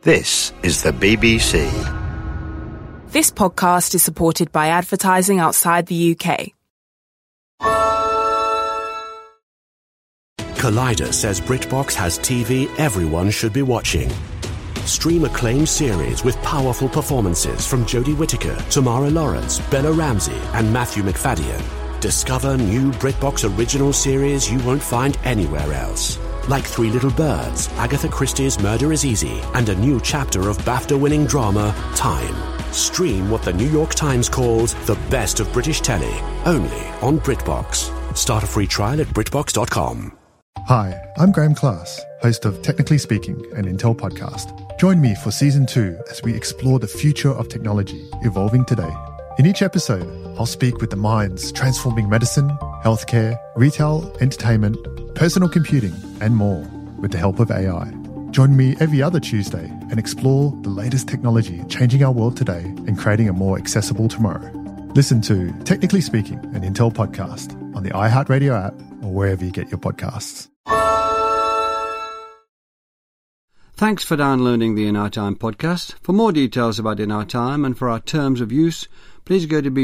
This is the BBC. This podcast is supported by advertising outside the UK. Collider says BritBox has TV everyone should be watching. Stream acclaimed series with powerful performances from Jodie Whittaker, Tamara Lawrence, Bella Ramsey and Matthew Macfadyen. Discover new BritBox original series you won't find anywhere else. Like Three Little Birds, Agatha Christie's Murder is Easy, and a new chapter of BAFTA-winning drama, Time. Stream what the New York Times calls the best of British telly, only on BritBox. Start a free trial at BritBox.com. Hi, I'm Graham Class, host of Technically Speaking, an Intel podcast. Join me for Season 2 as we explore the future of technology evolving today. In each episode, I'll speak with the minds transforming medicine, healthcare, retail, entertainment, personal computing, and more with the help of AI. Join me every other Tuesday and explore the latest technology changing our world today and creating a more accessible tomorrow. Listen to Technically Speaking, an Intel podcast on the iHeartRadio app or wherever you get your podcasts. Thanks for downloading the In Our Time podcast. For more details about In Our Time and for our terms of use, please go to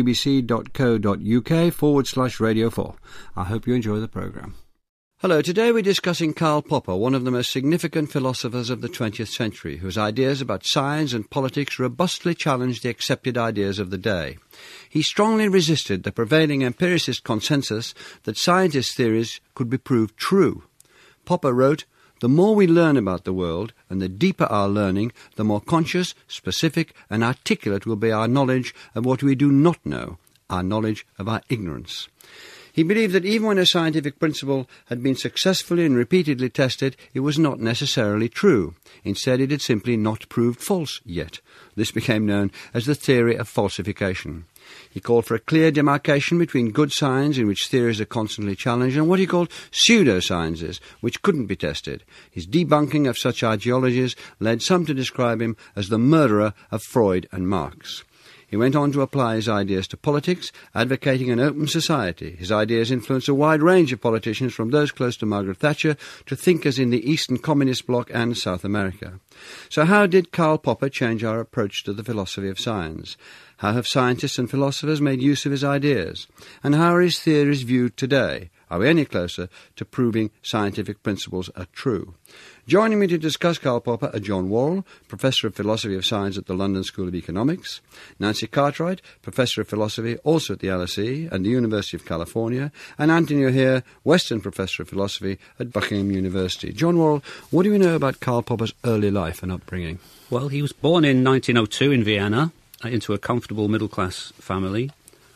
bbc.co.uk/Radio 4. I hope you enjoy the programme. Hello, today we're discussing Karl Popper, one of the most significant philosophers of the 20th century, whose ideas about science and politics robustly challenged the accepted ideas of the day. He strongly resisted the prevailing empiricist consensus that scientists' theories could be proved true. Popper wrote, "The more we learn about the world, and the deeper our learning, the more conscious, specific, and articulate will be our knowledge of what we do not know, our knowledge of our ignorance." He believed that even when a scientific principle had been successfully and repeatedly tested, it was not necessarily true. Instead, it had simply not proved false yet. This became known as the theory of falsification. He called for a clear demarcation between good science, in which theories are constantly challenged, and what he called pseudosciences, which couldn't be tested. His debunking of such ideologies led some to describe him as the murderer of Freud and Marx. He went on to apply his ideas to politics, advocating an open society. His ideas influenced a wide range of politicians, from those close to Margaret Thatcher to thinkers in the Eastern Communist Bloc and South America. So how did Karl Popper change our approach to the philosophy of science? How have scientists and philosophers made use of his ideas? And how are his theories viewed today? Are we any closer to proving scientific principles are true? Joining me to discuss Karl Popper are John Worrall, Professor of Philosophy of Science at the London School of Economics, Nancy Cartwright, Professor of Philosophy also at the LSE and the University of California, and Anthony O'Hare, Western Professor of Philosophy at Buckingham University. John Worrall, what do we know about Karl Popper's early life and upbringing? Well, he was born in 1902 in Vienna into a comfortable middle-class family.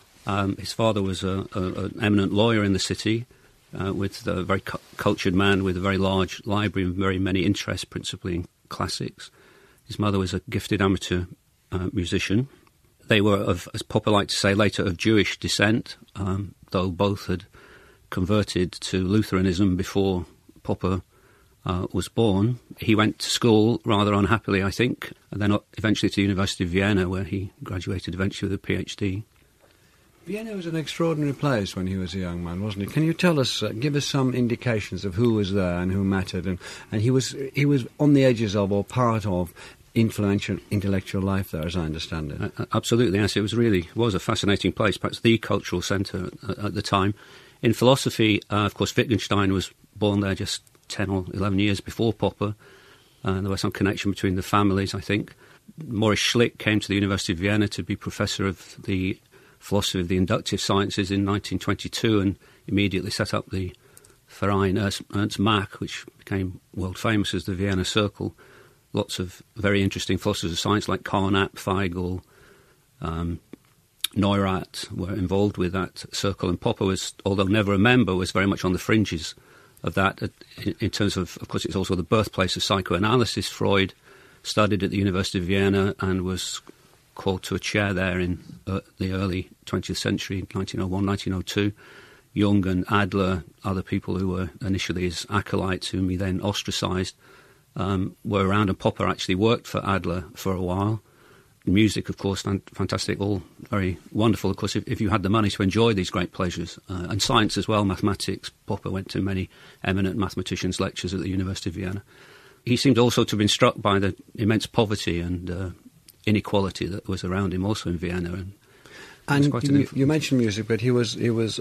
His father was an eminent lawyer in the city, with a very cultured man with a very large library and very many interests, principally in classics. His mother was a gifted amateur musician. They were, as Popper liked to say later, of Jewish descent, though both had converted to Lutheranism before Popper was born. He went to school rather unhappily, I think, and then eventually to the University of Vienna, where he graduated eventually with a PhD. Vienna was an extraordinary place when he was a young man, wasn't it? Can you tell us, give us some indications of who was there and who mattered? And he was on the edges of, or part of, influential intellectual life there, as I understand it. Absolutely, yes. It was a fascinating place, perhaps the cultural centre at the time. In philosophy, of course, Wittgenstein was born there just 10 or 11 years before Popper. There was some connection between the families, I think. Maurice Schlick came to the University of Vienna to be professor of the philosophy of the inductive sciences in 1922 and immediately set up the Verein Ernst Mach, which became world famous as the Vienna Circle. Lots of very interesting philosophers of science like Carnap, Feigl, Neurath were involved with that circle, and Popper was, although never a member, was very much on the fringes of that in terms of course, it's also the birthplace of psychoanalysis. Freud studied at the University of Vienna and was called to a chair there in the early 20th century, 1901, 1902. Jung and Adler, other people who were initially his acolytes, whom he then ostracised, were around, and Popper actually worked for Adler for a while. Music, of course, fantastic, all very wonderful. Of course, if you had the money to enjoy these great pleasures. And science as well, mathematics. Popper went to many eminent mathematicians' lectures at the University of Vienna. he seemed also to have been struck by the immense poverty and inequality that was around him also in Vienna. And you mentioned music, but he was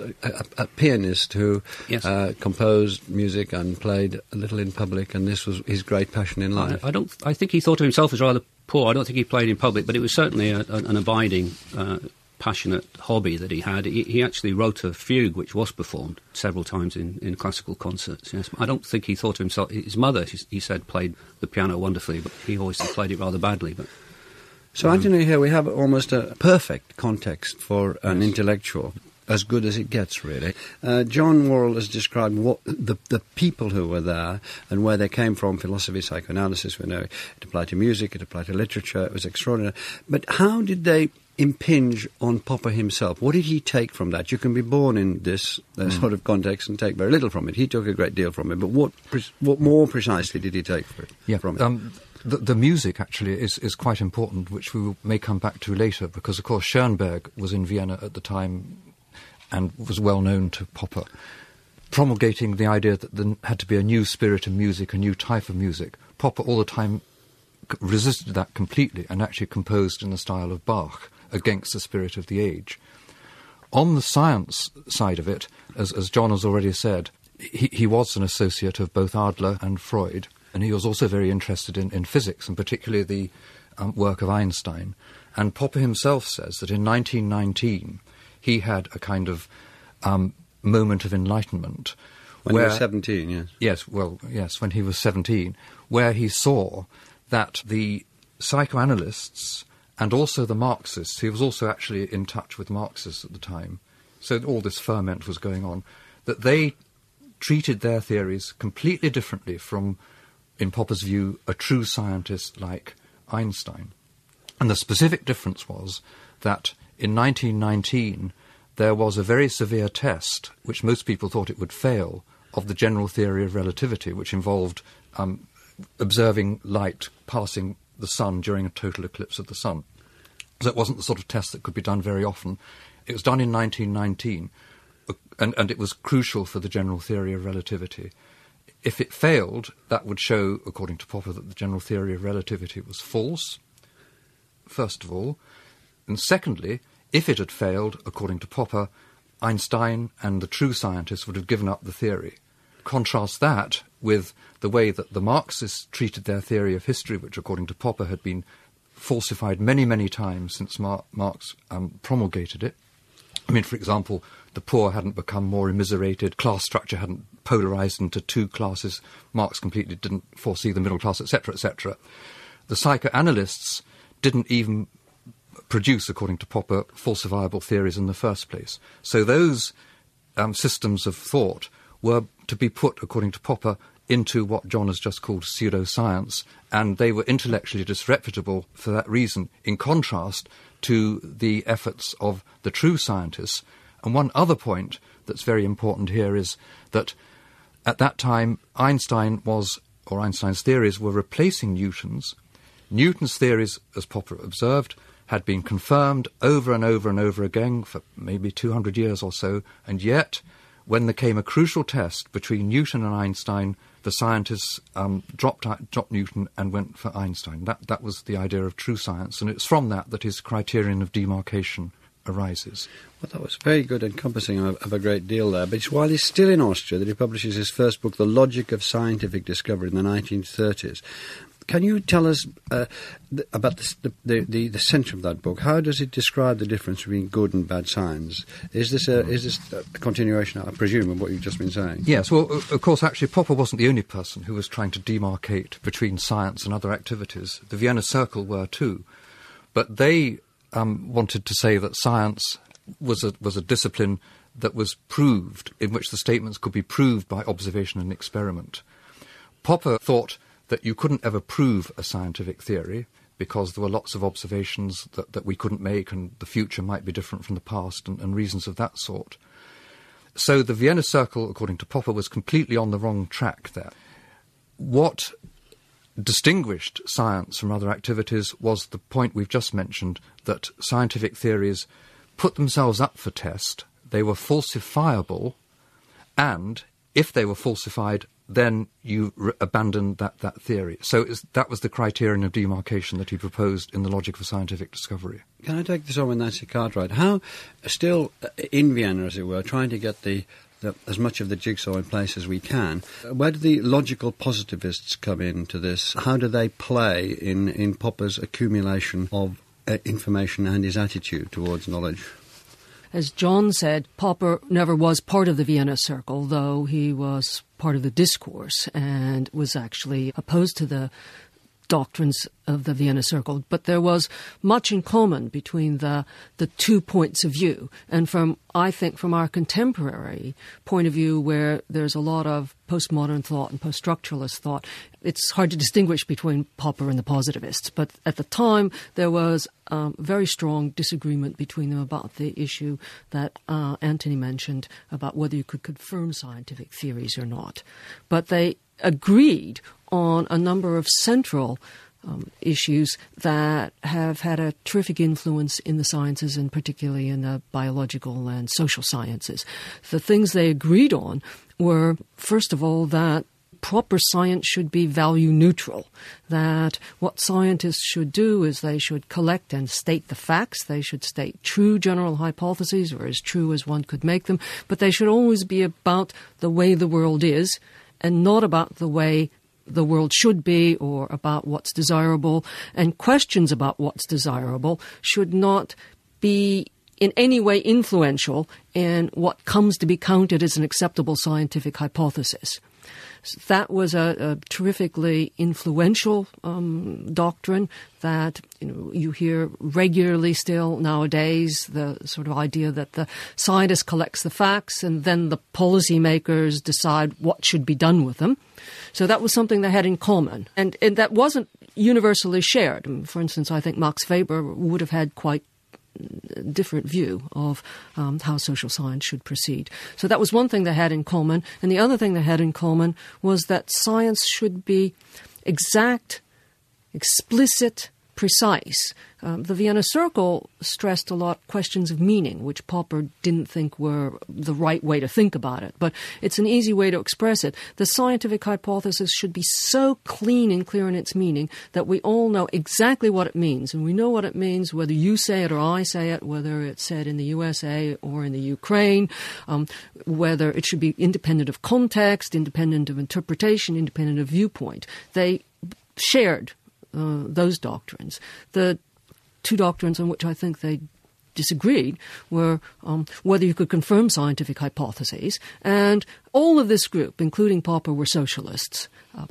a pianist who Yes. composed music and played a little in public, and this was his great passion in life. I think he thought of himself as rather poor. I don't think he played in public, but it was certainly an abiding, passionate hobby that he had. He actually wrote a fugue which was performed several times in classical concerts. Yes, I don't think he thought of himself. His mother, he said, played the piano wonderfully, but he always played it rather badly. But. So, Anthony, here we have almost a perfect context for an intellectual, as good as it gets, really. John Worrall has described what the people who were there and where they came from, philosophy, psychoanalysis, we know it applied to music, it applied to literature, it was extraordinary. But how did they impinge on Popper himself? What did he take from that? You can be born in this sort of context and take very little from it. He took a great deal from it, but what more precisely did he take from it? The music, actually, is quite important, which we may come back to later, because, of course, Schoenberg was in Vienna at the time and was well known to Popper, promulgating the idea that there had to be a new spirit of music, a new type of music. Popper all the time resisted that completely and actually composed in the style of Bach against the spirit of the age. On the science side of it, as John has already said, he was an associate of both Adler and Freud, and he was also very interested in physics, and particularly the work of Einstein. And Popper himself says that in 1919 he had a kind of moment of enlightenment. When he was 17, yes. Yes, when he was 17, where he saw that the psychoanalysts and also the Marxists, he was also actually in touch with Marxists at the time, so all this ferment was going on, that they treated their theories completely differently from, in Popper's view, a true scientist like Einstein. And the specific difference was that in 1919 there was a very severe test, which most people thought it would fail, of the general theory of relativity, which involved observing light passing the sun during a total eclipse of the sun. So it wasn't the sort of test that could be done very often. It was done in 1919, and it was crucial for the general theory of relativity. If it failed, that would show, according to Popper, that the general theory of relativity was false, first of all. And secondly, if it had failed, according to Popper, Einstein and the true scientists would have given up the theory. Contrast that with the way that the Marxists treated their theory of history, which, according to Popper, had been falsified many, many times since Marx promulgated it. I mean, for example, the poor hadn't become more immiserated, class structure hadn't polarised into two classes, Marx completely didn't foresee the middle class, etc., etc. The psychoanalysts didn't even produce, according to Popper, falsifiable theories in the first place. So those systems of thought were to be put, according to Popper, into what John has just called pseudoscience, and they were intellectually disreputable for that reason, in contrast to the efforts of the true scientists. And one other point that's very important here is that at that time Einstein's theories were replacing Newton's. Newton's theories, as Popper observed, had been confirmed over and over and over again for maybe 200 years or so, and yet when there came a crucial test between Newton and Einstein, the scientists dropped Newton and went for Einstein. That was the idea of true science, and it's from that his criterion of demarcation arises. Well, that was very good encompassing of a great deal there. But it's while he's still in Austria that he publishes his first book, The Logic of Scientific Discovery, in the 1930s. Can you tell us about the centre of that book? How does it describe the difference between good and bad science? Is this a continuation, I presume, of what you've just been saying? Yes, well, of course, actually, Popper wasn't the only person who was trying to demarcate between science and other activities. The Vienna Circle were too. But they wanted to say that science was a discipline that was proved, in which the statements could be proved by observation and experiment. Popper thought that you couldn't ever prove a scientific theory because there were lots of observations that we couldn't make, and the future might be different from the past, and reasons of that sort. So the Vienna Circle, according to Popper, was completely on the wrong track there. What distinguished science from other activities was the point we've just mentioned, that scientific theories put themselves up for test, they were falsifiable, and if they were falsified, then you abandon that theory. So that was the criterion of demarcation that he proposed in The Logic of Scientific Discovery. Can I take this on with Nancy Cartwright? How, still in Vienna, as it were, trying to get as much of the jigsaw in place as we can, where do the logical positivists come into this? How do they play in Popper's accumulation of information and his attitude towards knowledge? As John said, Popper never was part of the Vienna Circle, though he was part of the discourse and was actually opposed to the doctrines of the Vienna Circle. But there was much in common between the two points of view. And I think from our contemporary point of view, where there's a lot of postmodern thought and post-structuralist thought, it's hard to distinguish between Popper and the positivists. But at the time, there was very strong disagreement between them about the issue that Anthony mentioned about whether you could confirm scientific theories or not. But they agreed on a number of central issues that have had a terrific influence in the sciences, and particularly in the biological and social sciences. The things they agreed on were, first of all, that proper science should be value neutral, that what scientists should do is they should collect and state the facts, they should state true general hypotheses, or as true as one could make them, but they should always be about the way the world is and not about the way the world should be or about what's desirable. And questions about what's desirable should not be in any way influential in what comes to be counted as an acceptable scientific hypothesis. So that was a terrifically influential doctrine that you hear regularly still nowadays, the sort of idea that the scientist collects the facts and then the policymakers decide what should be done with them. So that was something they had in common. And that wasn't universally shared. For instance, I think Max Weber would have had quite different view of how social science should proceed. So that was one thing they had in common. And the other thing they had in common was that science should be exact, explicit, precise. The Vienna Circle stressed a lot questions of meaning, which Popper didn't think were the right way to think about it. But it's an easy way to express it. The scientific hypothesis should be so clean and clear in its meaning that we all know exactly what it means. And we know what it means whether you say it or I say it, whether it's said in the USA or in the Ukraine, whether it should be independent of context, independent of interpretation, independent of viewpoint. They shared those doctrines. The two doctrines on which I think they disagreed were whether you could confirm scientific hypotheses, and all of this group, including Popper, were socialists.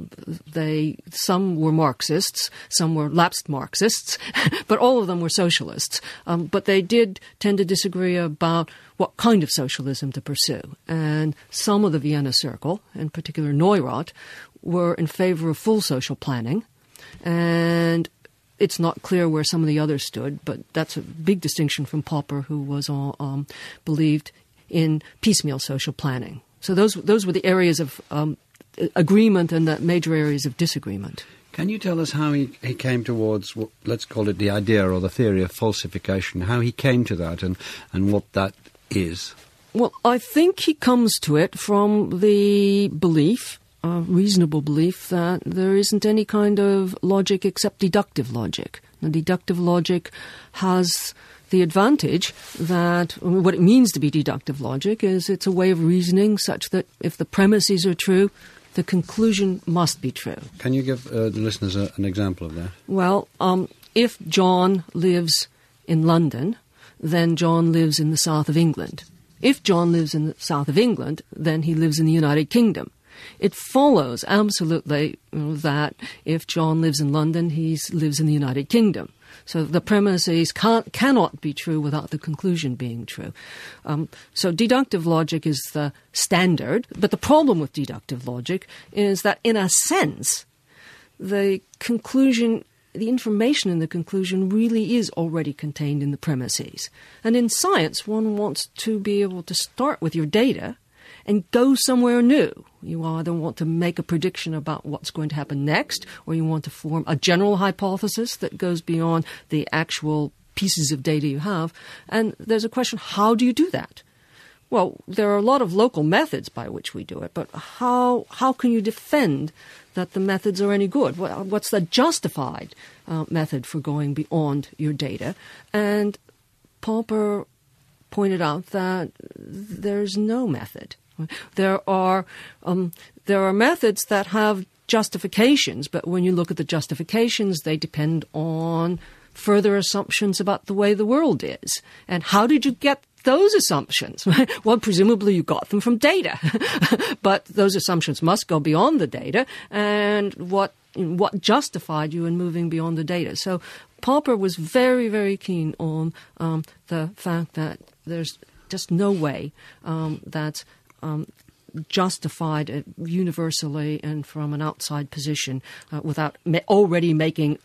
Some were Marxists, some were lapsed Marxists, but all of them were socialists. But they did tend to disagree about what kind of socialism to pursue. And some of the Vienna Circle, in particular Neurath, were in favor of full social planning. And it's not clear where some of the others stood, but that's a big distinction from Popper, who was believed in piecemeal social planning. So those were the areas of agreement and the major areas of disagreement. Can you tell us how he came towards, let's call it the idea or the theory of falsification, how he came to that and what that is? Well, I think he comes to it from the belief, reasonable belief, that there isn't any kind of logic except deductive logic. Now, deductive logic has the advantage that what it means to be deductive logic is it's a way of reasoning such that if the premises are true, the conclusion must be true. Can you give the listeners an example of that? Well, if John lives in London, then John lives in the south of England. If John lives in the south of England, then he lives in the United Kingdom. It follows absolutely that if John lives in London, he lives in the United Kingdom. So the premises cannot be true without the conclusion being true. So deductive logic is the standard, but the problem with deductive logic is that, in a sense, the conclusion, the information in the conclusion really is already contained in the premises. And in science, one wants to be able to start with your data and go somewhere new. You either want to make a prediction about what's going to happen next, or you want to form a general hypothesis that goes beyond the actual pieces of data you have. And there's a question, how do you do that? well, there are a lot of local methods by which we do it, but how can you defend that the methods are any good? What's the justified method for going beyond your data? And Popper pointed out that there's no method. There are methods that have justifications, but when you look at the justifications, they depend on further assumptions about the way the world is. And how did you get those assumptions? Well, presumably you got them from data, but those assumptions must go beyond the data. And what justified you in moving beyond the data? So Popper was very, very keen on the fact that there's just no way that's justified universally and from an outside position without already making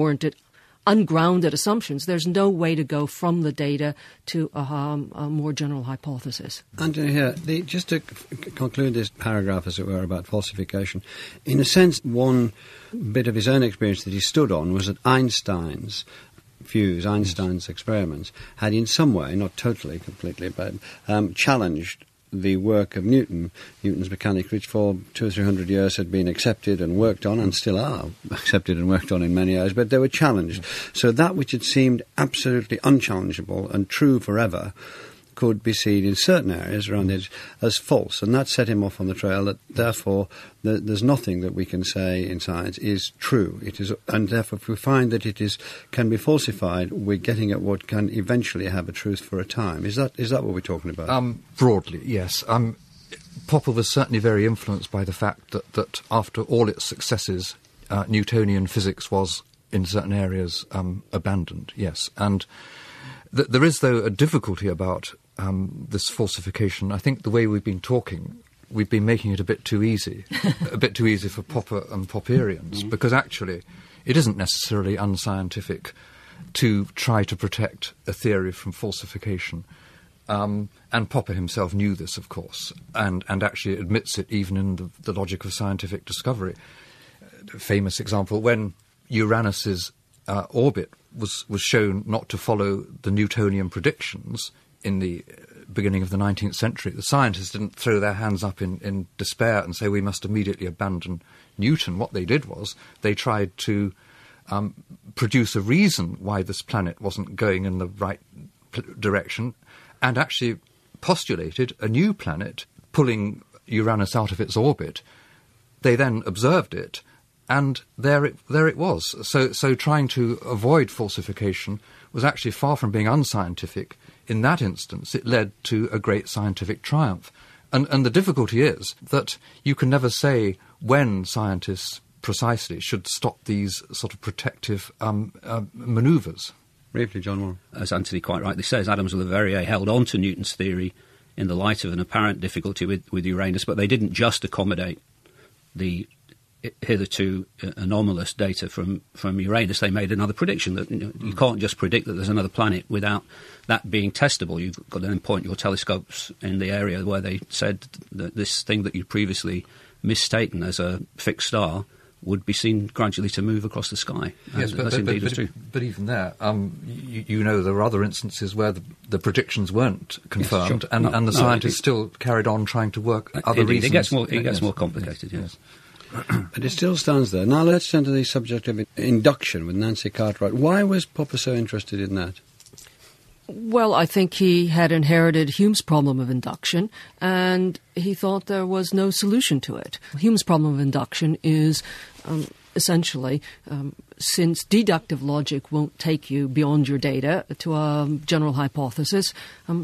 ungrounded assumptions. There's no way to go from the data to a more general hypothesis. Anthony, here, just to conclude this paragraph, as it were, about falsification, in a sense, one bit of his own experience that he stood on was that Einstein's views, Einstein's experiments, had in some way, not totally, completely, but challenged the work of Newton's mechanics, which for 200 or 300 years had been accepted and worked on, and still are accepted and worked on in many areas, but they were challenged. So that which had seemed absolutely unchallengeable and true forever could be seen in certain areas around it as false, and that set him off on the trail that therefore there's nothing that we can say in science is true. It is, and therefore if we find that it can be falsified, we're getting at what can eventually have a truth for a time. Is that what we're talking about? Broadly, yes. Popper was certainly very influenced by the fact that after all its successes, Newtonian physics was in certain areas abandoned, yes. And there is, though, a difficulty about this falsification. I think the way we've been talking, we've been making it a bit too easy, for Popper and Popperians, because actually it isn't necessarily unscientific to try to protect a theory from falsification. And Popper himself knew this, of course, and actually admits it even in the logic of scientific discovery. A famous example, when Uranus's orbit was shown not to follow the Newtonian predictions in the beginning of the 19th century, the scientists didn't throw their hands up in despair and say we must immediately abandon Newton. What they did was they tried to produce a reason why this planet wasn't going in the right direction, and actually postulated a new planet pulling Uranus out of its orbit. They then observed it, and there it was. So trying to avoid falsification was actually far from being unscientific. In that instance, it led to a great scientific triumph. And the difficulty is that you can never say when scientists precisely should stop these sort of protective manoeuvres. Briefly, John Moore. As Anthony quite rightly says, Adams and Leverrier held on to Newton's theory in the light of an apparent difficulty with Uranus, but they didn't just accommodate the hitherto anomalous data from Uranus. They made another prediction that you can't just predict that there's another planet without that being testable. You've got to then point your telescopes in the area where they said that this thing that you'd previously mistaken as a fixed star would be seen gradually to move across the sky. Yes, that's indeed true. But even there, you know, there are other instances where the predictions weren't confirmed, yes, sure. and the scientists still carried on trying to work other reasons. It gets more complicated, yes. But it still stands there. Now let's turn to the subject of induction with Nancy Cartwright. Why was Popper so interested in that? Well, I think he had inherited Hume's problem of induction, and he thought there was no solution to it. Hume's problem of induction is essentially, since deductive logic won't take you beyond your data to a general hypothesis,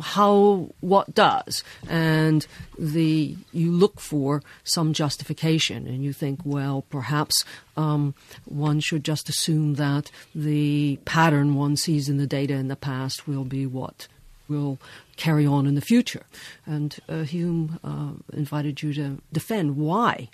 what does? And you look for some justification, and you think, well, perhaps one should just assume that the pattern one sees in the data in the past will be what will carry on in the future. And Hume invited you to defend why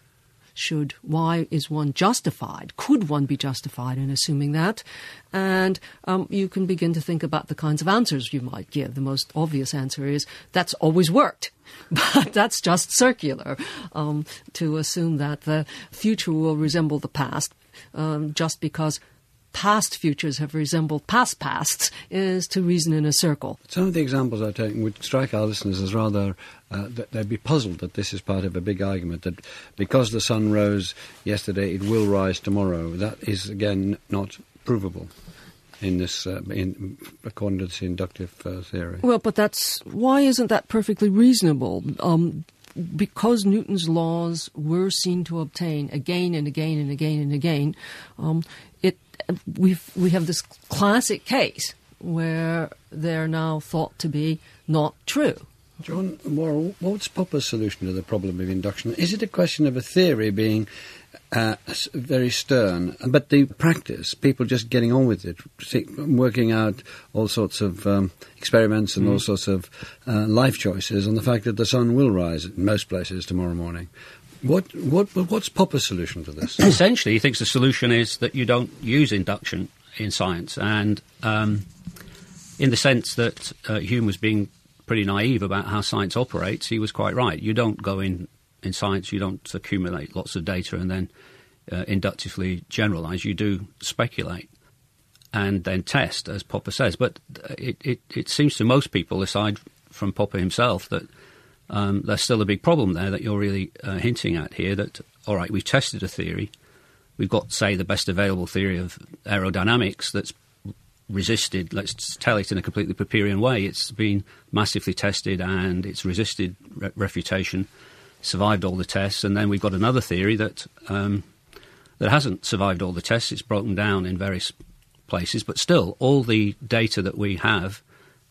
is one justified? Could one be justified in assuming that? And you can begin to think about the kinds of answers you might give. The most obvious answer is, that's always worked. But that's just circular, to assume that the future will resemble the past just because past futures have resembled past pasts is to reason in a circle. Some of the examples I've taken would strike our listeners as rather, that they'd be puzzled that this is part of a big argument, that because the sun rose yesterday, it will rise tomorrow. That is, again, not provable in this, according to this inductive theory. Well, but why isn't that perfectly reasonable? Because Newton's laws were seen to obtain again and again and again and again, we have this classic case where they're now thought to be not true. John Morrell, what's Popper's solution to the problem of induction? Is it a question of a theory being very stern, but the practice, people just getting on with it, working out all sorts of experiments and all sorts of life choices on the fact that the sun will rise in most places tomorrow morning? What's Popper's solution to this? Essentially, he thinks the solution is that you don't use induction in science, and in the sense that Hume was being pretty naive about how science operates, he was quite right. You don't go in science, you don't accumulate lots of data and then inductively generalise. You do speculate and then test, as Popper says. But it seems to most people, aside from Popper himself, that there's still a big problem there that you're really hinting at here, that, all right, we've tested a theory. We've got, say, the best available theory of aerodynamics that's resisted, let's tell it in a completely Popperian way, it's been massively tested and it's resisted refutation, survived all the tests, and then we've got another theory that hasn't survived all the tests. It's broken down in various places, but still, all the data that we have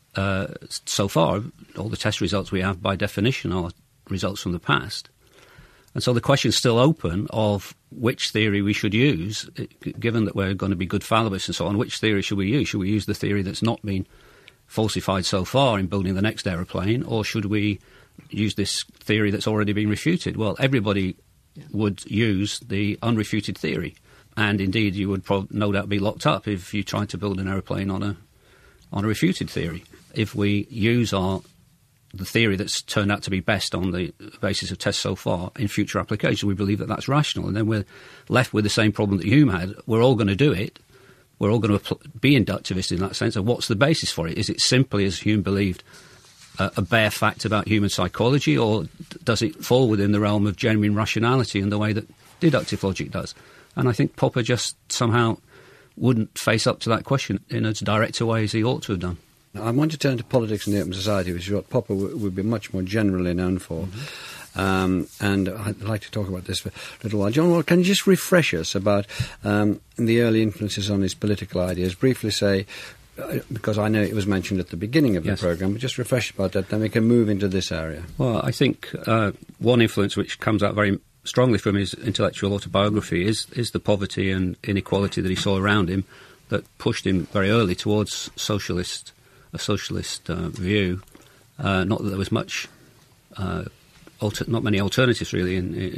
so far, all the test results we have by definition are results from the past. And so the question's still open of which theory we should use, given that we're going to be good fallibilists and so on. Which theory should we use? Should we use the theory that's not been falsified so far in building the next aeroplane, or should we use this theory that's already been refuted? Well, everybody would use the unrefuted theory, and indeed you would no doubt be locked up if you tried to build an aeroplane on a refuted theory. If we use the theory that's turned out to be best on the basis of tests so far in future applications, we believe that that's rational, and then we're left with the same problem that Hume had. We're all going to do it. We're all going to be inductivist in that sense. And what's the basis for it? Is it simply, as Hume believed, a bare fact about human psychology, or does it fall within the realm of genuine rationality in the way that deductive logic does? And I think Popper just somehow wouldn't face up to that question in as direct a way as he ought to have done. Now, I want to turn to politics in the open society, which is what Popper would be much more generally known for. And I'd like to talk about this for a little while. John, well, can you just refresh us about the early influences on his political ideas? Briefly say, because I know it was mentioned at the beginning of the programme, but just refresh about that, then we can move into this area. Well, I think one influence which comes out very strongly from his intellectual autobiography is the poverty and inequality that he saw around him that pushed him very early towards a socialist view. Not that there was much, not many alternatives really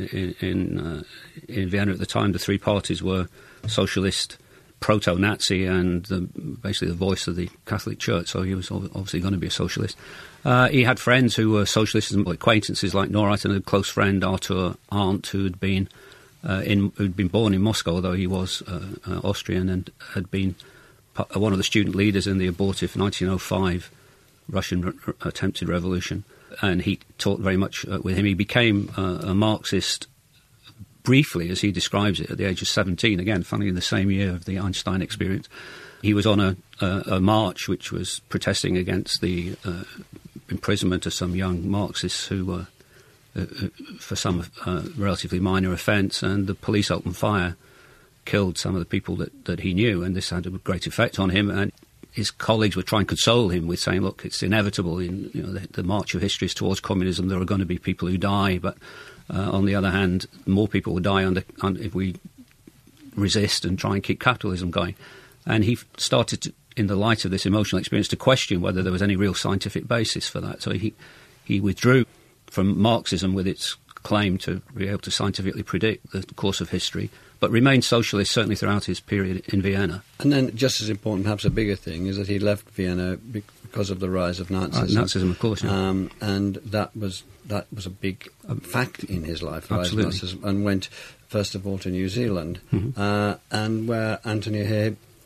in Vienna at the time. The three parties were socialist, proto-Nazi, and basically the voice of the Catholic Church. So he was obviously going to be a socialist. He had friends who were socialists, and acquaintances like Neurath, and a close friend, Arthur Arndt, who'd been born in Moscow, although he was Austrian, and had been one of the student leaders in the abortive 1905 Russian attempted revolution. And he taught very much with him. He became a Marxist briefly, as he describes it, at the age of 17, again, funnily in the same year of the Einstein experience. He was on a march which was protesting against the imprisonment of some young Marxists who were, for some relatively minor offence, and the police opened fire, killed some of the people that he knew, and this had a great effect on him. And his colleagues would try and console him with saying, look, it's inevitable, the march of history is towards communism, there are going to be people who die, but on the other hand, more people will die if we resist and try and keep capitalism going. And he started to, in the light of this emotional experience, to question whether there was any real scientific basis for that. So he withdrew from Marxism with its claim to be able to scientifically predict the course of history, but remained socialist certainly throughout his period in Vienna. And then, just as important, perhaps a bigger thing, is that he left Vienna because of the rise of Nazism. Nazism, of course, yeah. And that was a big fact in his life, the rise of Nazism, and went, first of all, to New Zealand, and where Anthony Hay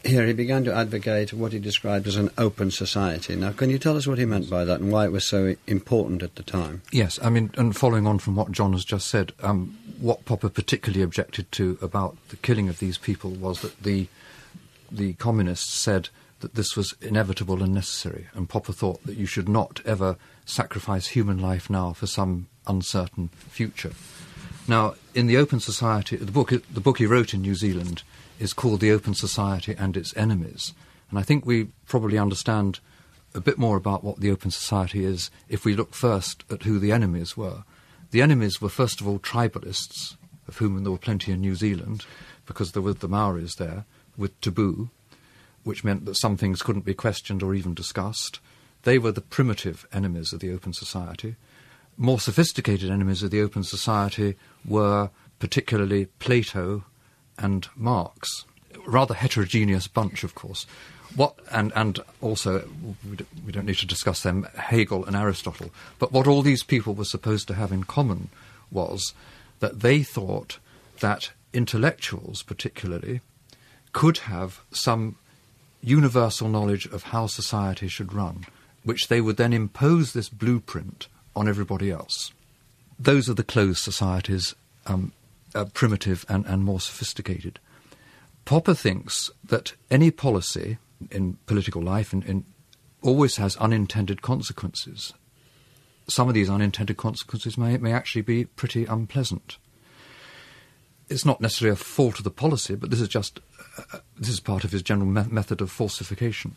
here he began to advocate what he described as an open society. Now, can you tell us what he meant by that and why it was so important at the time? Yes, I mean, and following on from what John has just said, what Popper particularly objected to about the killing of these people was that the communists said that this was inevitable and necessary, and Popper thought that you should not ever sacrifice human life now for some uncertain future. Now, in the Open Society, the book he wrote in New Zealand is called The Open Society and Its Enemies, and I think we probably understand a bit more about what the Open Society is if we look first at who the enemies were. The enemies were, first of all, tribalists, of whom there were plenty in New Zealand, because there were the Maoris there, with taboo, which meant that some things couldn't be questioned or even discussed. They were the primitive enemies of the Open Society. More sophisticated enemies of the Open Society were particularly Plato and Marx. A rather heterogeneous bunch, of course. And also, we don't need to discuss them, Hegel and Aristotle. But what all these people were supposed to have in common was that they thought that intellectuals, particularly, could have some universal knowledge of how society should run, which they would then impose this blueprint on everybody else. Those are the closed societies, primitive and more sophisticated. Popper thinks that any policy in political life always has unintended consequences. Some of these unintended consequences may actually be pretty unpleasant. It's not necessarily a fault of the policy, but this is part of his general method of falsification.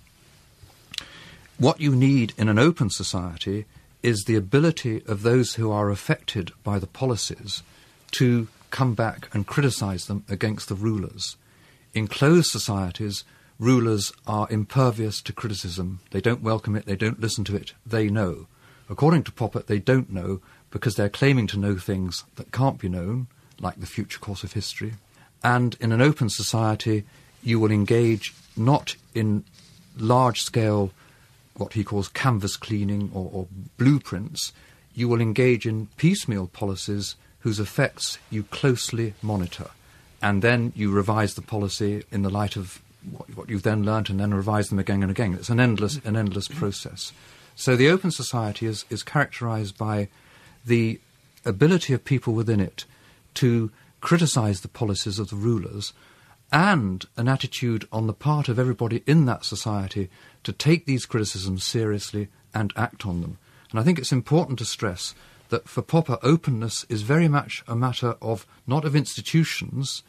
What you need in an open society is the ability of those who are affected by the policies to come back and criticise them against the rulers. In closed societies, rulers are impervious to criticism. They don't welcome it, they don't listen to it, they know. According to Popper, they don't know because they're claiming to know things that can't be known, like the future course of history. And in an open society, you will engage not in large-scale, what he calls canvas cleaning or blueprints. You will engage in piecemeal policies whose effects you closely monitor. And then you revise the policy in the light of what you've then learnt, and then revise them again and again. It's an endless process. So the open society is characterised by the ability of people within it to criticise the policies of the rulers, and an attitude on the part of everybody in that society to take these criticisms seriously and act on them. And I think it's important to stress that for Popper, openness is very much a matter of not of institutions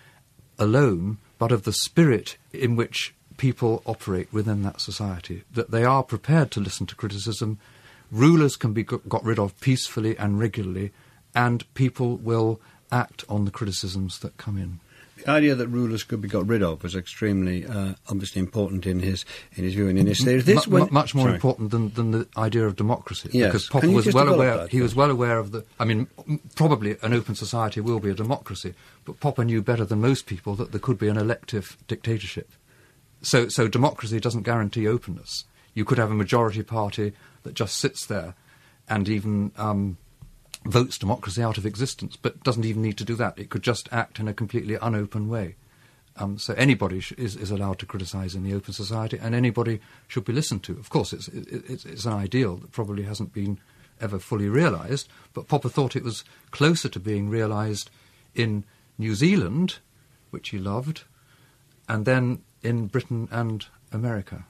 alone, but of the spirit in which people operate within that society, that they are prepared to listen to criticism. Rulers can be got rid of peacefully and regularly, and people will act on the criticisms that come in. The idea that rulers could be got rid of was extremely, obviously important in his view and in his theory. Much more important than the idea of democracy. Yes. Because Popper was well aware. He was well aware of the. I mean, probably an open society will be a democracy, but Popper knew better than most people that there could be an elective dictatorship. So democracy doesn't guarantee openness. You could have a majority party that just sits there, and even votes democracy out of existence, but doesn't even need to do that. It could just act in a completely unopen way. So anybody is allowed to criticise in the open society, and anybody should be listened to. Of course, it's an ideal that probably hasn't been ever fully realised, but Popper thought it was closer to being realised in New Zealand, which he loved, and then in Britain and America.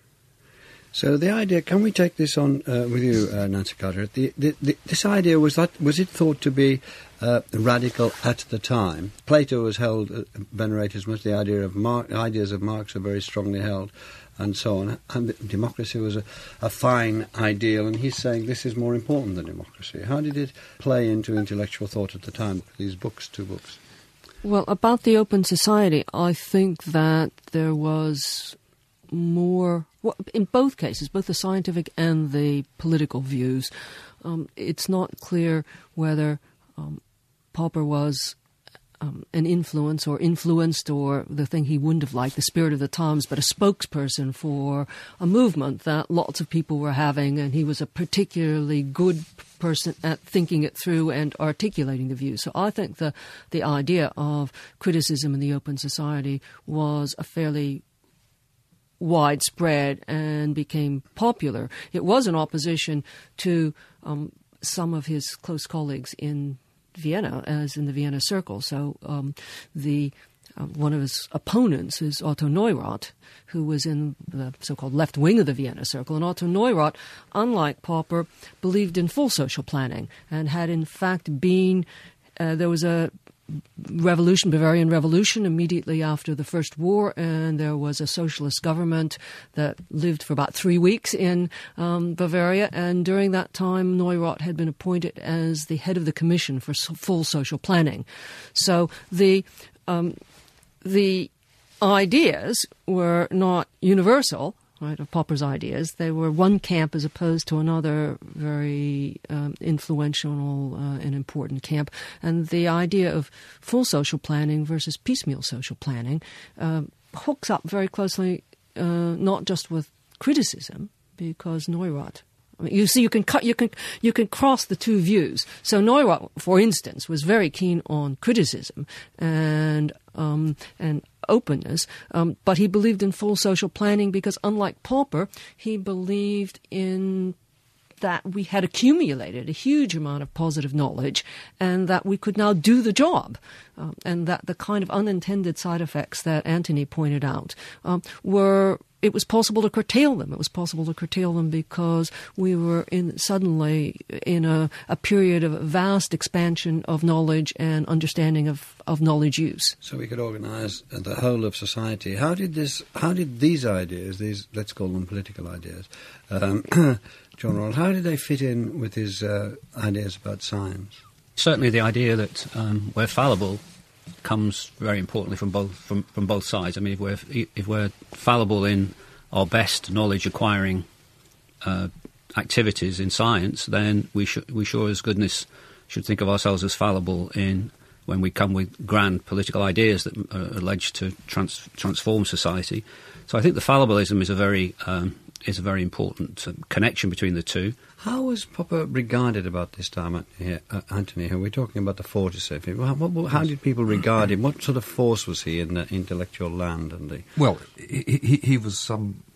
So the idea, can we take this on with you, Nancy Carteret? This idea, was it thought to be radical at the time? Plato was held, venerated as much. The idea of ideas of Marx are very strongly held, and so on. And democracy was a fine ideal, and he's saying this is more important than democracy. How did it play into intellectual thought at the time, these two books? Well, about the open society, I think that there was more, in both cases, both the scientific and the political views, it's not clear whether Popper was an influence or influenced, or the thing he wouldn't have liked, the spirit of the times, but a spokesperson for a movement that lots of people were having, and he was a particularly good person at thinking it through and articulating the views. So I think the idea of criticism in the open society was a fairly widespread and became popular. It was in opposition to some of his close colleagues in Vienna, as in the Vienna Circle. So one of his opponents is Otto Neurath, who was in the so-called left wing of the Vienna Circle. And Otto Neurath, unlike Popper, believed in full social planning and had in fact been, there was a Bavarian Revolution immediately after the First War, and there was a socialist government that lived for about 3 weeks in Bavaria, and during that time Neurath had been appointed as the head of the Commission for Full Social Planning. So the ideas were not universal, right, of Popper's ideas. They were one camp as opposed to another very influential and important camp. And the idea of full social planning versus piecemeal social planning hooks up very closely not just with criticism, because Neurath, you see, you can cross the two views. So Neurath, for instance, was very keen on criticism and openness, but he believed in full social planning because, unlike Popper, he believed in that we had accumulated a huge amount of positive knowledge and that we could now do the job, and that the kind of unintended side effects that Anthony pointed out it was possible to curtail them. It was possible to curtail them because we were suddenly in a period of vast expansion of knowledge and understanding of knowledge use. So we could organise the whole of society. How did these ideas, let's call them political ideas, John Rawls, how did they fit in with his ideas about science? Certainly the idea that we're fallible comes very importantly from both sides. I mean, if we're fallible in our best knowledge acquiring activities in science, then we sure as goodness should think of ourselves as fallible in when we come with grand political ideas that are alleged to transform society. So I think the fallibilism is a very important connection between the two. How was Popper regarded about this time, Anthony? We're talking about the 40s. How did people regard him? What sort of force was he in the intellectual land? Well, he was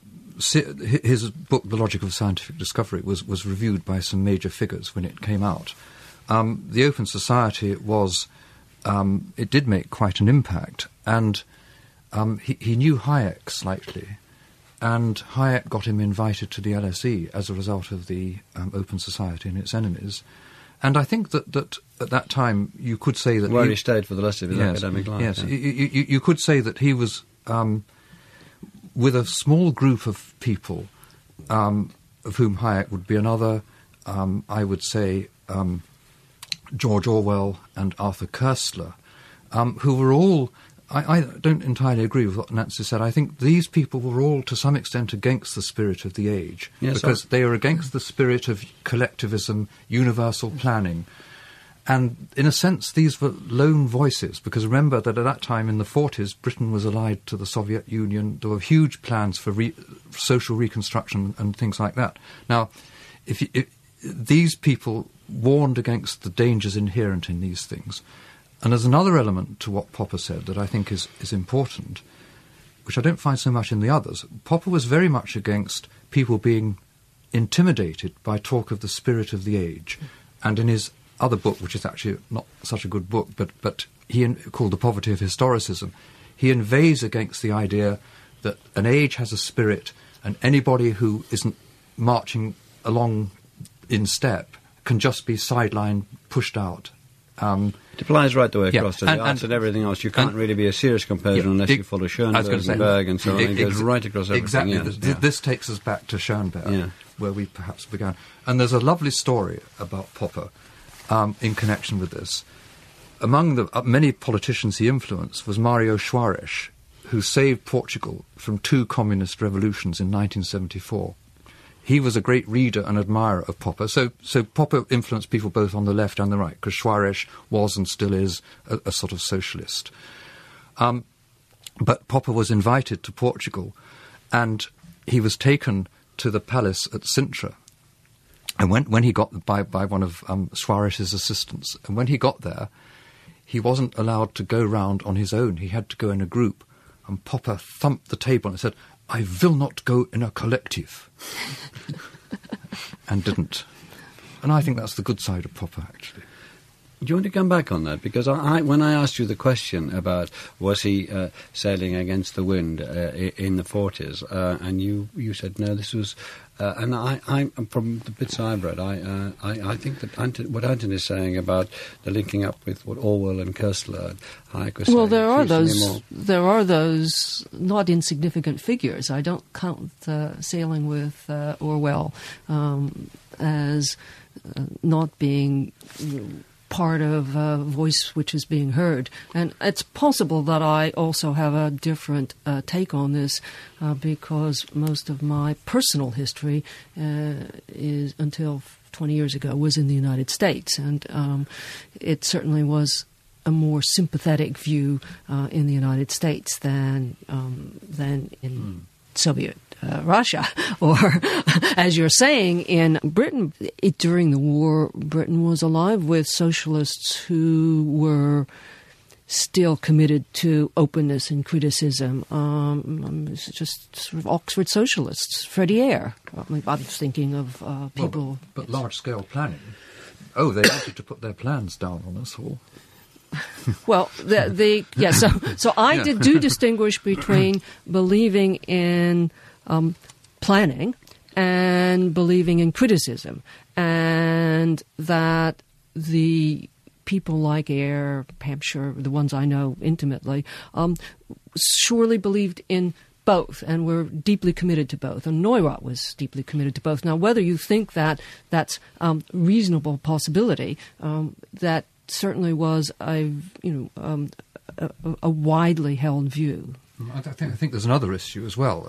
his book, The Logic of Scientific Discovery, was reviewed by some major figures when it came out. The Open Society it did make quite an impact, and he knew Hayek slightly. And Hayek got him invited to the LSE as a result of the Open Society and its enemies. And I think that at that time you could say that... Where he stayed for the rest of his academic life. Yes, yeah. You could say that he was with a small group of people, of whom Hayek would be another, I would say George Orwell and Arthur Koestler, who were all... I don't entirely agree with what Nancy said. I think these people were all, to some extent, against the spirit of the age, because they are against the spirit of collectivism, universal planning. And in a sense, these were lone voices, because remember that at that time, in the 40s, Britain was allied to the Soviet Union. There were huge plans for social reconstruction and things like that. Now, if these people warned against the dangers inherent in these things. And there's another element to what Popper said that I think is important, which I don't find so much in the others. Popper was very much against people being intimidated by talk of the spirit of the age. And in his other book, which is actually not such a good book, but called The Poverty of Historicism, he inveighs against the idea that an age has a spirit, and anybody who isn't marching along in step can just be sidelined, pushed out. It applies right the way across to the arts and everything else. You can't really be a serious composer unless you follow Schoenberg and Berg and so on. It goes right across everything. Exactly. This takes us back to Schoenberg, where we perhaps began. And there's a lovely story about Popper in connection with this. Among the many politicians he influenced was Mário Soares, who saved Portugal from 2 communist revolutions in 1974. He was a great reader and admirer of Popper. So Popper influenced people both on the left and the right, because Soares was and still is a sort of socialist. But Popper was invited to Portugal, and he was taken to the palace at Sintra. And when he got by one of Soares' assistants, and when he got there, he wasn't allowed to go round on his own. He had to go in a group. and Popper thumped the table and said, "I will not go in a collective," and didn't. And I think that's the good side of Popper, actually. Do you want to come back on that? Because when I asked you the question about was he sailing against the wind in the 40s, and you said no, this was, and I from the bits I've read, I think that what Anton is saying about the linking up with what Orwell and Koestler and Hayek were saying. Well, there are those not insignificant figures. I don't count sailing with Orwell as not being part of a voice which is being heard. And it's possible that I also have a different take on this because most of my personal history is, until 20 years ago, was in the United States. And it certainly was a more sympathetic view in the United States than in Soviet Russia, or as you're saying, in Britain. During the war, Britain was alive with socialists who were still committed to openness and criticism. It's just sort of Oxford socialists, Freddie Eyre. I'm thinking of people... But large-scale planning. Oh, they wanted to put their plans down on us all. Well, so I do distinguish between believing in planning and believing in criticism, and that the people like Eyre, Hampshire, the ones I know intimately, surely believed in both and were deeply committed to both. And Neurath was deeply committed to both. Now, whether you think that that's reasonable possibility, that certainly was a widely held view. I think there's another issue as well.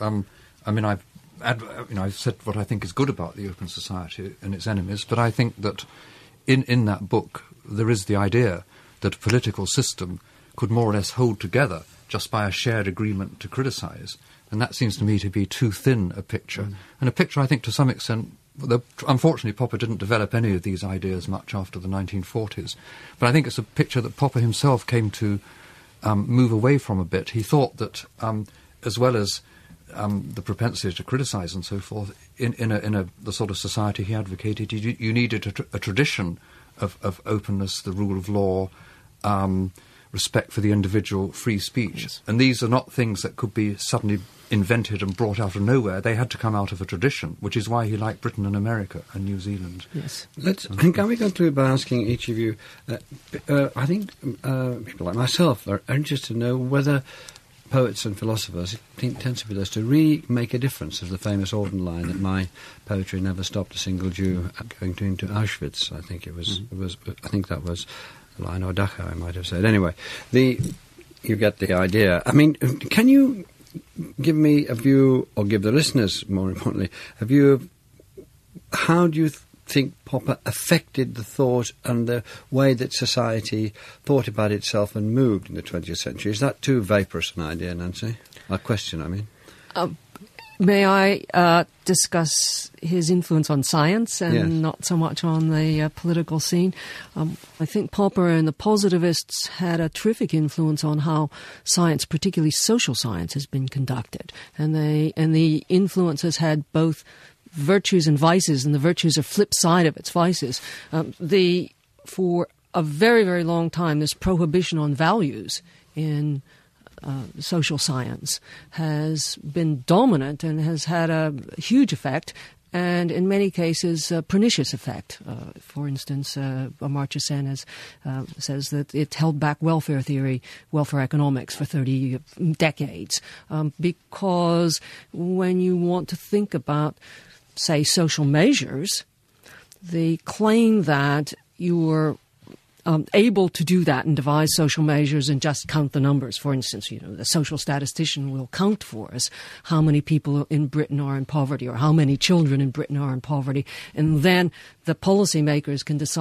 I've said what I think is good about the Open Society and its enemies, but I think that in that book there is the idea that a political system could more or less hold together just by a shared agreement to criticise, and that seems to me to be too thin a picture. And a picture, I think, to some extent, unfortunately Popper didn't develop any of these ideas much after the 1940s, but I think it's a picture that Popper himself came to move away from a bit. He thought that as well as the propensity to criticise and so forth, in the sort of society he advocated, you needed a tradition of openness, the rule of law, respect for the individual, free speech. Yes. And these are not things that could be suddenly invented and brought out of nowhere. They had to come out of a tradition, which is why he liked Britain and America and New Zealand. Yes. Can we conclude by asking each of you, I think people like myself are interested to know whether poets and philosophers, it tends to be this, to really make a difference. There's the famous Auden line that my poetry never stopped a single Jew going into Auschwitz. I think I think that was a line, or Dachau, I might have said. Anyway, you get the idea. I mean, can you give me a view, or give the listeners, more importantly, a view of how do you think Popper affected the thought and the way that society thought about itself and moved in the 20th century? Is that too vaporous an idea, Nancy? A question, I mean. May I discuss his influence on science and yes. not so much on the political scene? I think Popper and the positivists had a terrific influence on how science, particularly social science, has been conducted. And the influences had both virtues and vices, and the virtues are flip side of its vices. For a very, very long time, this prohibition on values in social science has been dominant and has had a huge effect, and in many cases a pernicious effect. For instance, Amartya Sen says that it held back welfare theory, welfare economics for 30 decades, because when you want to think about, say, social measures, the claim that you're able to do that and devise social measures and just count the numbers. For instance, the social statistician will count for us how many people in Britain are in poverty or how many children in Britain are in poverty, and then the policymakers can decide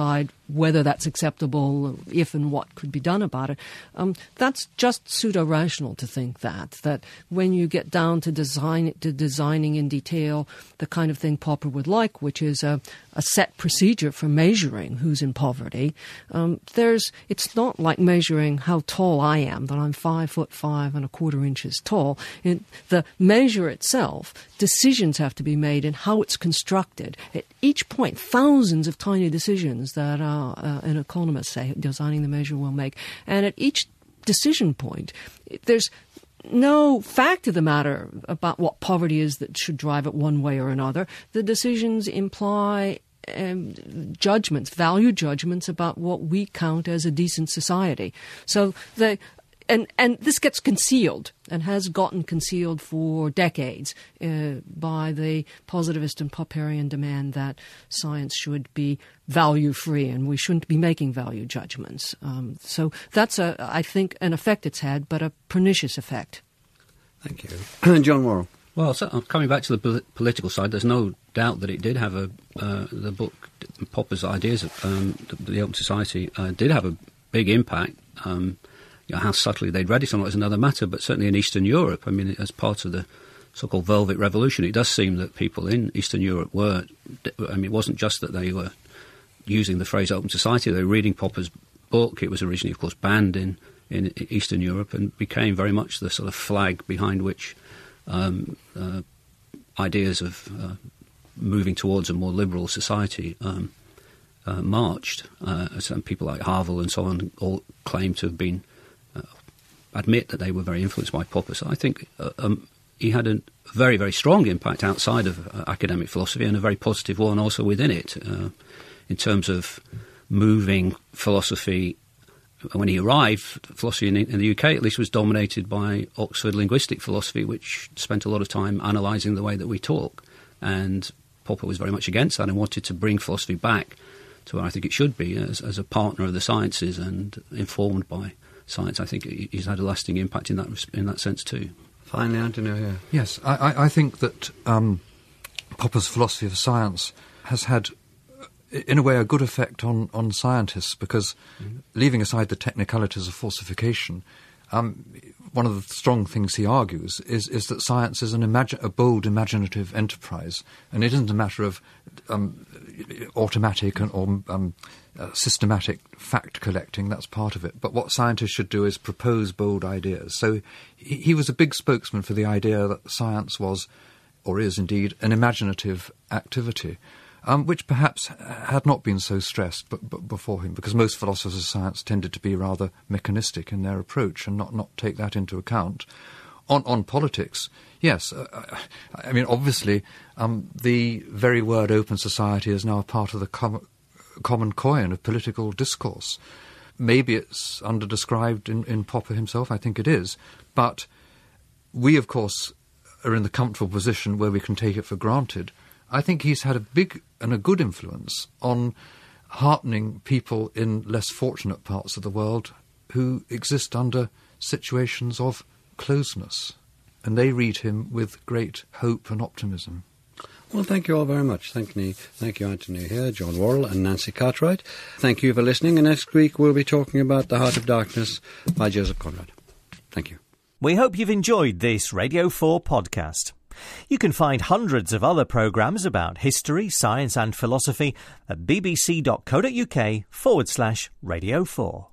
whether that's acceptable, if and what could be done about it. That's just pseudo-rational to think that when you get down to designing in detail the kind of thing Popper would like, which is a set procedure for measuring who's in poverty, it's not like measuring how tall I am, that I'm 5'5¼ tall. In the measure itself, decisions have to be made in how it's constructed. At each point, thousands of tiny decisions that an economist, say, designing the measure will make. And at each decision point, there's no fact of the matter about what poverty is that should drive it one way or another. The decisions imply judgments, value judgments about what we count as a decent society. So And this gets concealed and has gotten concealed for decades by the positivist and Popperian demand that science should be value-free and we shouldn't be making value judgments. So that's, I think, an effect it's had, but a pernicious effect. Thank you. John Worrell. Well, so, coming back to the political side, there's no doubt that it did have the book, Popper's ideas of the Open Society, did have a big impact. How subtly they'd read it or not is another matter, but certainly in Eastern Europe, I mean, as part of the so-called Velvet Revolution, it does seem that people in Eastern Europe it wasn't just that they were using the phrase Open Society, they were reading Popper's book. It was originally, of course, banned in Eastern Europe and became very much the sort of flag behind which ideas of moving towards a more liberal society marched. Some people like Havel and so on all claim to have been admit that they were very influenced by Popper. So I think he had a very, very strong impact outside of academic philosophy and a very positive one also within it in terms of moving philosophy. When he arrived, philosophy in the UK at least was dominated by Oxford linguistic philosophy, which spent a lot of time analysing the way that we talk. And Popper was very much against that and wanted to bring philosophy back to where I think it should be as a partner of the sciences and informed by science. I think he's had a lasting impact in that sense too. Finally, Antonio here. Yes, I think that Popper's philosophy of science has had, in a way, a good effect on scientists because, leaving aside the technicalities of falsification, one of the strong things he argues is that science is a bold, imaginative enterprise, and it isn't a matter of automatic or systematic fact collecting. That's part of it. But what scientists should do is propose bold ideas. So he was a big spokesman for the idea that science was, or is indeed, an imaginative activity, which perhaps had not been so stressed but before him, because most philosophers of science tended to be rather mechanistic in their approach and not take that into account. On politics, yes, I mean, obviously, the very word open society is now a part of the common coin of political discourse. Maybe it's underdescribed in Popper himself, I think it is, but we, of course, are in the comfortable position where we can take it for granted. I think he's had a big and a good influence on heartening people in less fortunate parts of the world who exist under situations of closeness, and they read him with great hope and optimism. Well, thank you all very much. Thank you, Anthony here, John Worrell and Nancy Cartwright. Thank you for listening, and next week we'll be talking about The Heart of Darkness by Joseph Conrad. Thank you. We hope you've enjoyed this Radio 4 podcast. You can find hundreds of other programmes about history, science and philosophy at bbc.co.uk/Radio 4.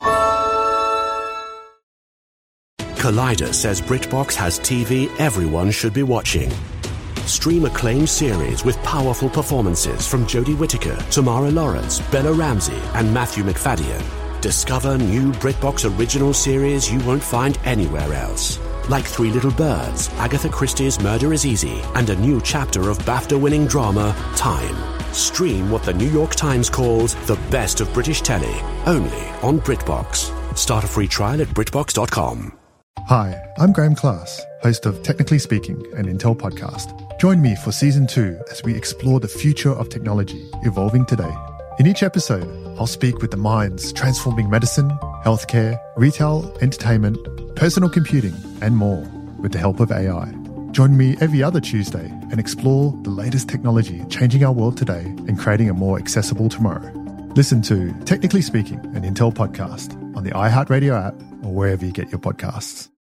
Collider says BritBox has TV everyone should be watching. Stream acclaimed series with powerful performances from Jodie Whittaker, Tamara Lawrence, Bella Ramsey and Matthew McFadden. Discover new BritBox original series you won't find anywhere else. Like Three Little Birds, Agatha Christie's Murder is Easy, and a new chapter of BAFTA-winning drama, Time. Stream what the New York Times calls the best of British telly, only on BritBox. Start a free trial at BritBox.com. Hi, I'm Graham Class, host of Technically Speaking, an Intel podcast. Join me for Season 2 as we explore the future of technology evolving today. In each episode, I'll speak with the minds transforming medicine, healthcare, retail, entertainment, personal computing, and more with the help of AI. Join me every other Tuesday and explore the latest technology changing our world today and creating a more accessible tomorrow. Listen to Technically Speaking, an Intel podcast on the iHeartRadio app or wherever you get your podcasts.